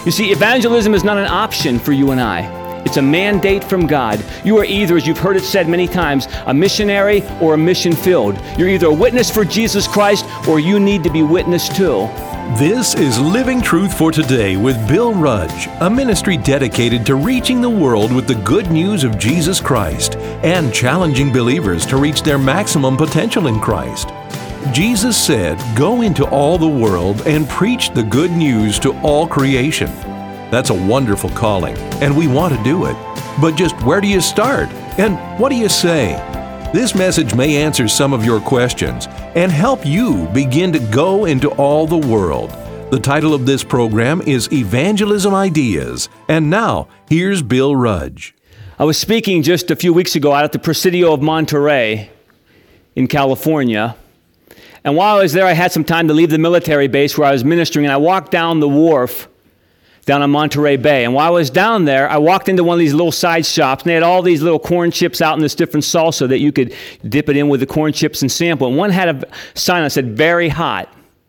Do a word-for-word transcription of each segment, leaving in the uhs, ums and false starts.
You see, evangelism is not an option for you and I. It's a mandate from God. You are either, as you've heard it said many times, a missionary or a mission filled. You're either a witness for Jesus Christ or you need to be witnessed to. This is Living Truth for Today with Bill Rudge, a ministry dedicated to reaching the world with the good news of Jesus Christ and challenging believers to reach their maximum potential in Christ. Jesus said, "Go into all the world and preach the good news to all creation." That's a wonderful calling, and we want to do it. But just where do you start? And what do you say? This message may answer some of your questions and help you begin to go into all the world. The title of this program is Evangelism Ideas. And now, here's Bill Rudge. I was speaking just a few weeks ago out at the Presidio of Monterey in California. And while I was there, I had some time to leave the military base where I was ministering, and I walked down the wharf down on Monterey Bay. And while I was down there, I walked into one of these little side shops, and they had all these little corn chips out in this different salsa that you could dip it in with the corn chips and sample. And one had a sign that said, "Very hot."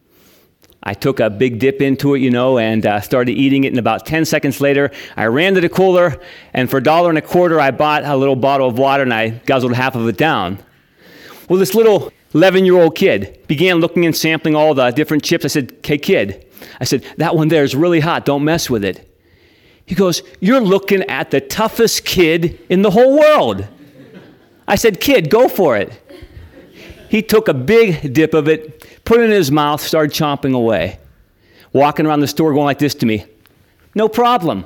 I took a big dip into it, you know, and uh, started eating it. And about ten seconds later, I ran to the cooler, and for a dollar and a quarter, I bought a little bottle of water, and I guzzled half of it down. Well, this little eleven-year-old kid began looking and sampling all the different chips. I said, "Hey, kid," I said, "that one there is really hot. Don't mess with it." He goes, "You're looking at the toughest kid in the whole world." I said, "Kid, go for it." He took a big dip of it, put it in his mouth, started chomping away, walking around the store going like this to me, "No problem."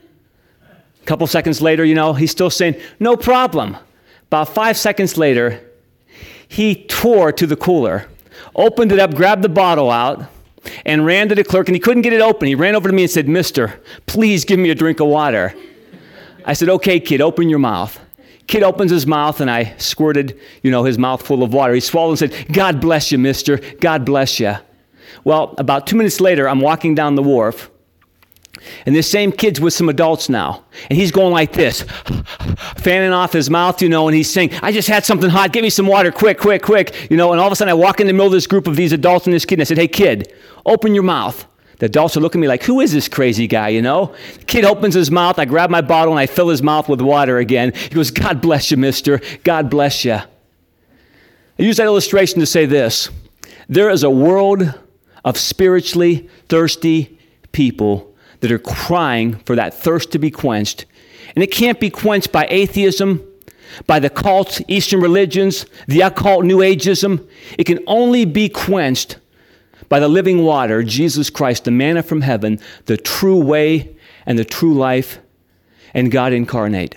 A couple seconds later, you know, he's still saying, "No problem." About five seconds later, he tore to the cooler, opened it up, grabbed the bottle out, and ran to the clerk, and he couldn't get it open. He ran over to me and said, "Mister, please give me a drink of water." I said, "Okay, kid, open your mouth." Kid opens his mouth, and I squirted, you know, his mouth full of water. He swallowed and said, "God bless you, mister. God bless you." Well, about two minutes later, I'm walking down the wharf, and this same kid's with some adults now. And he's going like this, fanning off his mouth, you know, and he's saying, "I just had something hot. Give me some water, quick, quick, quick." You know, and all of a sudden I walk in the middle of this group of these adults and this kid, and I said, "Hey, kid, open your mouth." The adults are looking at me like, "Who is this crazy guy, you know?" The kid opens his mouth. I grab my bottle, and I fill his mouth with water again. He goes, "God bless you, mister. God bless you." I use that illustration to say this. There is a world of spiritually thirsty people that are crying for that thirst to be quenched. And it can't be quenched by atheism, by the cults, Eastern religions, the occult, New Ageism. It can only be quenched by the living water, Jesus Christ, the manna from heaven, the true way and the true life, and God incarnate.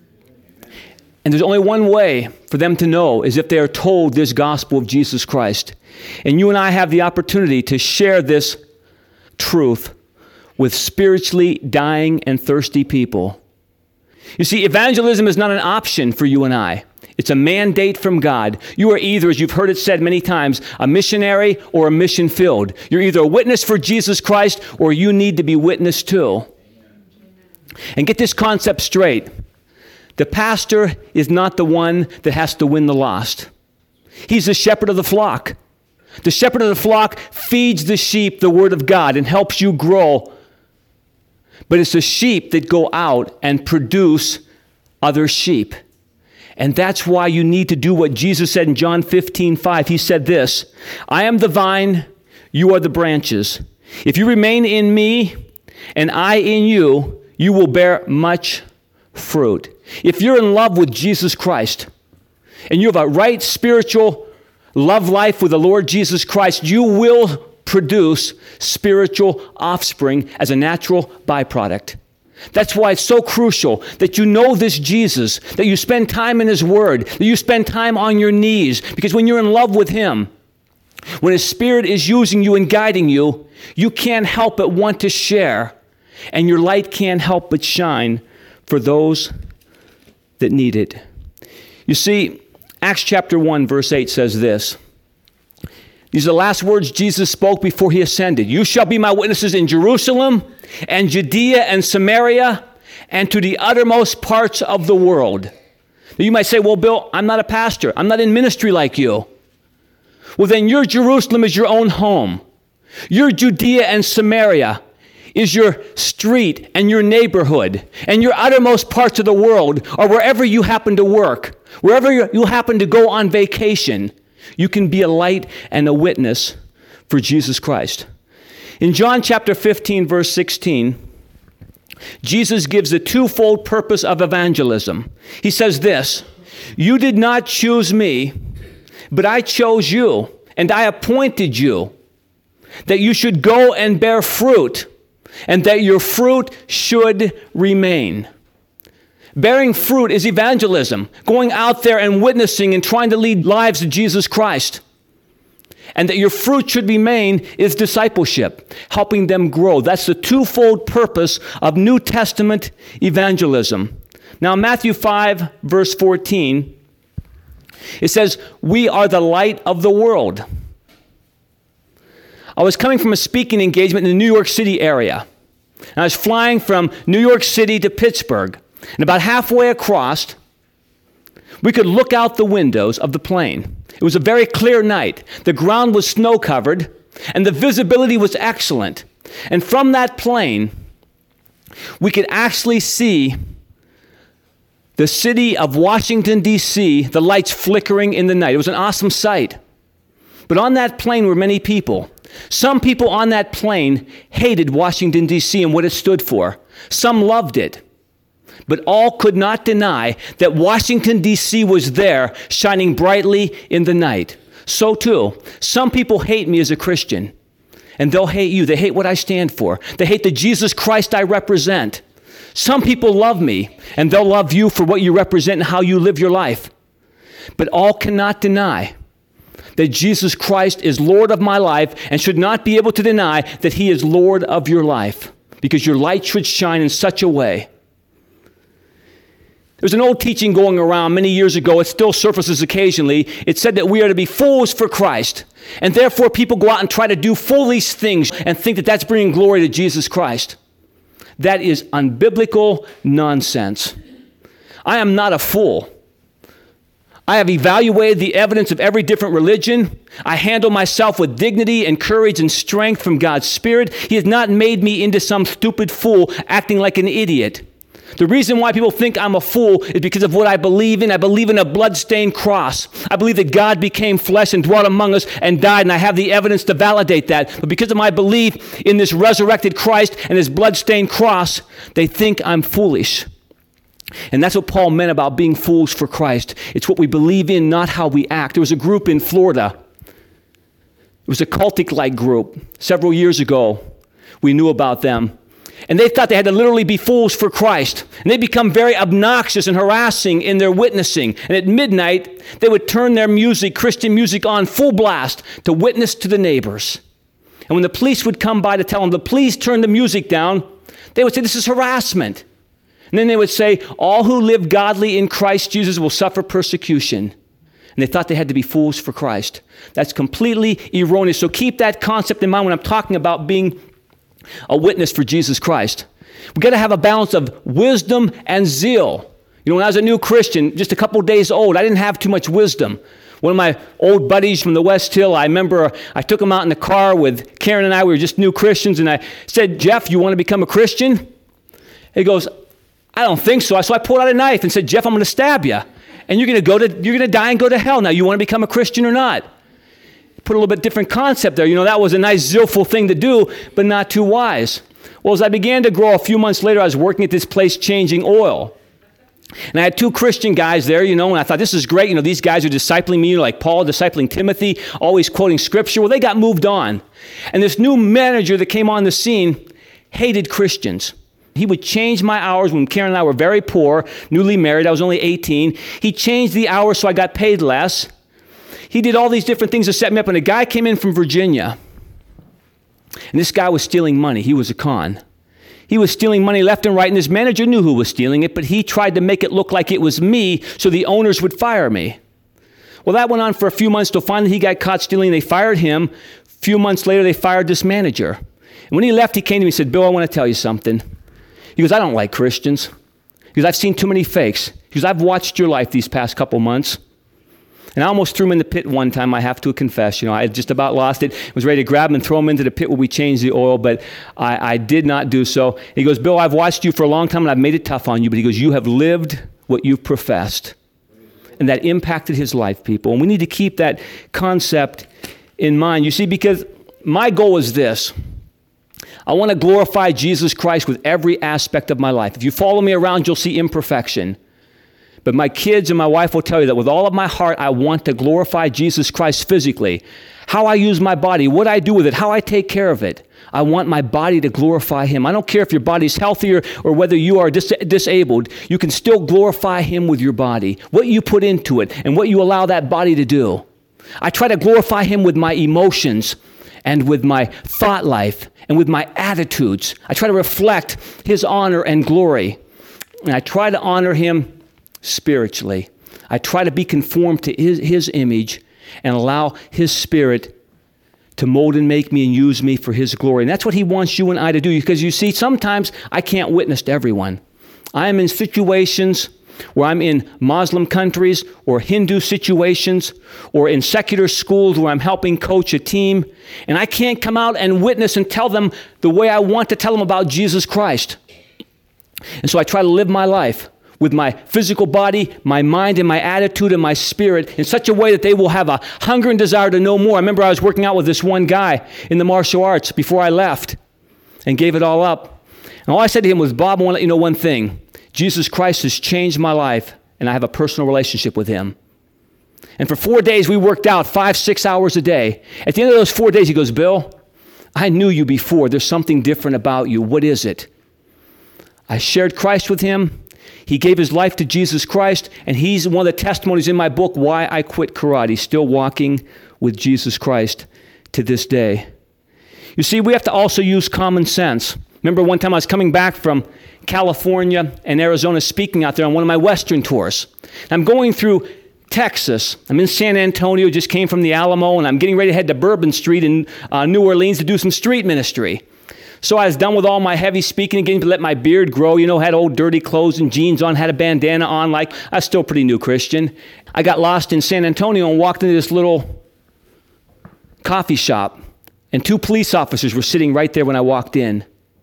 And there's only one way for them to know is if they are told this gospel of Jesus Christ. And you and I have the opportunity to share this truth with spiritually dying and thirsty people. You see, evangelism is not an option for you and I. It's a mandate from God. You are either, as you've heard it said many times, a missionary or a mission filled. You're either a witness for Jesus Christ or you need to be witnessed to. And get this concept straight. The pastor is not the one that has to win the lost. He's the shepherd of the flock. The shepherd of the flock feeds the sheep the word of God and helps you grow. But it's the sheep that go out and produce other sheep. And that's why you need to do what Jesus said in John fifteen five. He said this, "I am the vine, you are the branches. If you remain in me and I in you, you will bear much fruit." If you're in love with Jesus Christ and you have a right spiritual love life with the Lord Jesus Christ, you will produce spiritual offspring as a natural byproduct. That's why it's so crucial that you know this Jesus, that you spend time in his word, that you spend time on your knees, because when you're in love with him, when his spirit is using you and guiding you, you can't help but want to share, and your light can't help but shine for those that need it. You see, Acts chapter one, verse eight says this. These are the last words Jesus spoke before he ascended. "You shall be my witnesses in Jerusalem and Judea and Samaria and to the uttermost parts of the world." Now you might say, "Well, Bill, I'm not a pastor. I'm not in ministry like you." Well, then your Jerusalem is your own home. Your Judea and Samaria is your street and your neighborhood and your uttermost parts of the world, or wherever you happen to work, wherever you happen to go on vacation, you can be a light and a witness for Jesus Christ. In John chapter fifteen, verse sixteen, Jesus gives a twofold purpose of evangelism. He says this, "You did not choose me, but I chose you, and I appointed you, that you should go and bear fruit, and that your fruit should remain." Bearing fruit is evangelism, going out there and witnessing and trying to lead lives to Jesus Christ. And that your fruit should remain is discipleship, helping them grow. That's the twofold purpose of New Testament evangelism. Now, Matthew five, verse fourteen, it says, "We are the light of the world." I was coming from a speaking engagement in the New York City area. And I was flying from New York City to Pittsburgh. And about halfway across, we could look out the windows of the plane. It was a very clear night. The ground was snow-covered, and the visibility was excellent. And from that plane, we could actually see the city of Washington, D C, the lights flickering in the night. It was an awesome sight. But on that plane were many people. Some people on that plane hated Washington, D C and what it stood for. Some loved it. But all could not deny that Washington, D C was there, shining brightly in the night. So too, some people hate me as a Christian, and they'll hate you. They hate what I stand for. They hate the Jesus Christ I represent. Some people love me, and they'll love you for what you represent and how you live your life. But all cannot deny that Jesus Christ is Lord of my life and should not be able to deny that he is Lord of your life, because your light should shine in such a way. There's an old teaching going around many years ago. It still surfaces occasionally. It said that we are to be fools for Christ. And therefore, people go out and try to do foolish things and think that that's bringing glory to Jesus Christ. That is unbiblical nonsense. I am not a fool. I have evaluated the evidence of every different religion. I handle myself with dignity and courage and strength from God's Spirit. He has not made me into some stupid fool acting like an idiot. The reason why people think I'm a fool is because of what I believe in. I believe in a blood-stained cross. I believe that God became flesh and dwelt among us and died, and I have the evidence to validate that. But because of my belief in this resurrected Christ and his blood-stained cross, they think I'm foolish. And that's what Paul meant about being fools for Christ. It's what we believe in, not how we act. There was a group in Florida. It was a cultic-like group. Several years ago, we knew about them. And they thought they had to literally be fools for Christ. And they become very obnoxious and harassing in their witnessing. And at midnight, they would turn their music, Christian music, on full blast to witness to the neighbors. And when the police would come by to tell them to please turn the music down, they would say, "This is harassment." And then they would say, "All who live godly in Christ Jesus will suffer persecution." And they thought they had to be fools for Christ. That's completely erroneous. So keep that concept in mind when I'm talking about being a witness for Jesus Christ. We've got to have a balance of wisdom and zeal. You know, when I was a new Christian, just a couple days old, I didn't have too much wisdom. One of my old buddies from the West Hill, I remember I took him out in the car with Karen and I. We were just new Christians, and I said, "Jeff, you want to become a Christian?" He goes, "I don't think so." So I pulled out a knife and said, "Jeff, I'm going to stab you, and you're going to go to you're going to die and go to hell. Now, you want to become a Christian or not?" Put a little bit different concept there. You know, that was a nice, zealful thing to do, but not too wise. Well, as I began to grow, a few months later, I was working at this place changing oil. And I had two Christian guys there, you know, and I thought, this is great. You know, these guys are discipling me, you know, like Paul discipling Timothy, always quoting scripture. Well, they got moved on. And this new manager that came on the scene hated Christians. He would change my hours when Karen and I were very poor, newly married. I was only eighteen. He changed the hours so I got paid less. He did all these different things to set me up, and a guy came in from Virginia, and this guy was stealing money. He was a con. He was stealing money left and right, and this manager knew who was stealing it, but he tried to make it look like it was me so the owners would fire me. Well, that went on for a few months till finally he got caught stealing. They fired him. A few months later, they fired this manager. And when he left, he came to me and said, "Bill, I want to tell you something." He goes, "I don't like Christians." He goes, "I've seen too many fakes." He goes, "I've watched your life these past couple months. And I almost threw him in the pit one time, I have to confess. You know, I had just about lost it. Was ready to grab him and throw him into the pit where we changed the oil, but I, I did not do so. He goes, Bill, I've watched you for a long time and I've made it tough on you. But he goes, you have lived what you've professed. And that impacted his life, people. And we need to keep that concept in mind. You see, because my goal is this. I want to glorify Jesus Christ with every aspect of my life. If you follow me around, you'll see imperfection. But my kids and my wife will tell you that with all of my heart, I want to glorify Jesus Christ physically. How I use my body, what I do with it, how I take care of it. I want my body to glorify him. I don't care if your body's healthier or whether you are dis- disabled. You can still glorify him with your body, what you put into it and what you allow that body to do. I try to glorify him with my emotions and with my thought life and with my attitudes. I try to reflect his honor and glory. And I try to honor him spiritually. I try to be conformed to his, his image and allow his spirit to mold and make me and use me for his glory. And that's what he wants you and I to do. Because you see, sometimes I can't witness to everyone. I am in situations where I'm in Muslim countries or Hindu situations or in secular schools where I'm helping coach a team. And I can't come out and witness and tell them the way I want to tell them about Jesus Christ. And so I try to live my life with my physical body, my mind, and my attitude and my spirit in such a way that they will have a hunger and desire to know more. I remember I was working out with this one guy in the martial arts before I left and gave it all up. And all I said to him was, Bob, I want to let you know one thing. Jesus Christ has changed my life, and I have a personal relationship with him. And for four days, we worked out five, six hours a day. At the end of those four days, he goes, Bill, I knew you before. There's something different about you. What is it? I shared Christ with him. He gave his life to Jesus Christ, and he's one of the testimonies in my book, Why I Quit Karate, still walking with Jesus Christ to this day. You see, we have to also use common sense. Remember one time I was coming back from California and Arizona speaking out there on one of my Western tours. I'm going through Texas. I'm in San Antonio, just came from the Alamo, and I'm getting ready to head to Bourbon Street in uh, New Orleans to do some street ministry. So I was done with all my heavy speaking again to let my beard grow, you know, had old dirty clothes and jeans on, had a bandana on, like I was still a pretty new Christian. I got lost in San Antonio and walked into this little coffee shop, and two police officers were sitting right there when I walked in.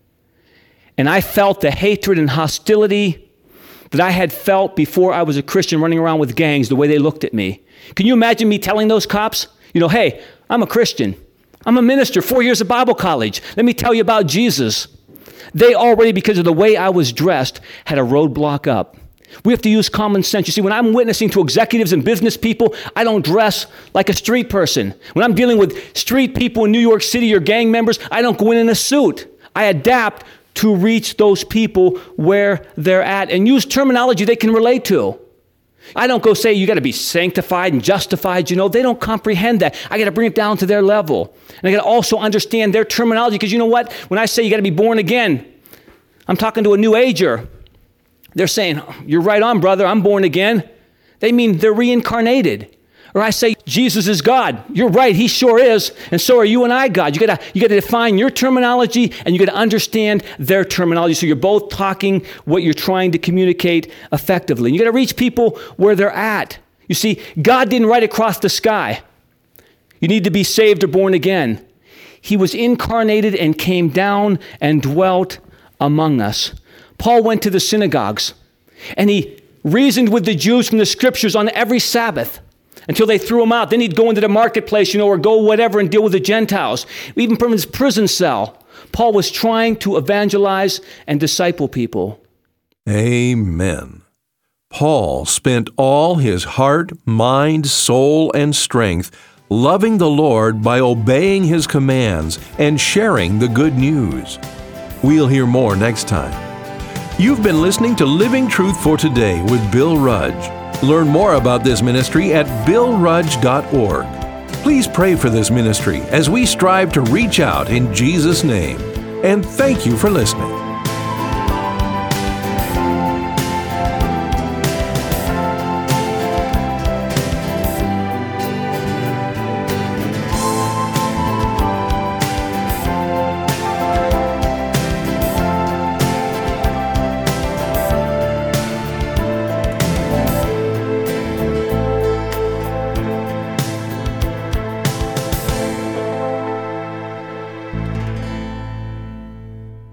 And I felt the hatred and hostility that I had felt before I was a Christian running around with gangs, the way they looked at me. Can you imagine me telling those cops, you know, hey, I'm a Christian. I'm a minister, four years of Bible college. Let me tell you about Jesus. They already, because of the way I was dressed, had a roadblock up. We have to use common sense. You see, when I'm witnessing to executives and business people, I don't dress like a street person. When I'm dealing with street people in New York City or gang members, I don't go in in a suit. I adapt to reach those people where they're at and use terminology they can relate to. I don't go say, you got to be sanctified and justified. You know, they don't comprehend that. I got to bring it down to their level. And I got to also understand their terminology, because you know what? When I say you got to be born again, I'm talking to a new ager. They're saying, you're right on, brother. I'm born again. They mean they're reincarnated. Or I say, Jesus is God. You're right. He sure is. And so are you and I, God. You got to you got to define your terminology, and you got to understand their terminology. So you're both talking what you're trying to communicate effectively. And you got to reach people where they're at. You see, God didn't write across the sky. You need to be saved or born again. He was incarnated and came down and dwelt among us. Paul went to the synagogues, and he reasoned with the Jews from the scriptures on every Sabbath, until they threw him out. Then he'd go into the marketplace, you know, or go whatever and deal with the Gentiles. Even from his prison cell, Paul was trying to evangelize and disciple people. Amen. Paul spent all his heart, mind, soul, and strength loving the Lord by obeying his commands and sharing the good news. We'll hear more next time. You've been listening to Living Truth for Today with Bill Rudge. Learn more about this ministry at bill rudge dot org. Please pray for this ministry as we strive to reach out in Jesus' name. And thank you for listening.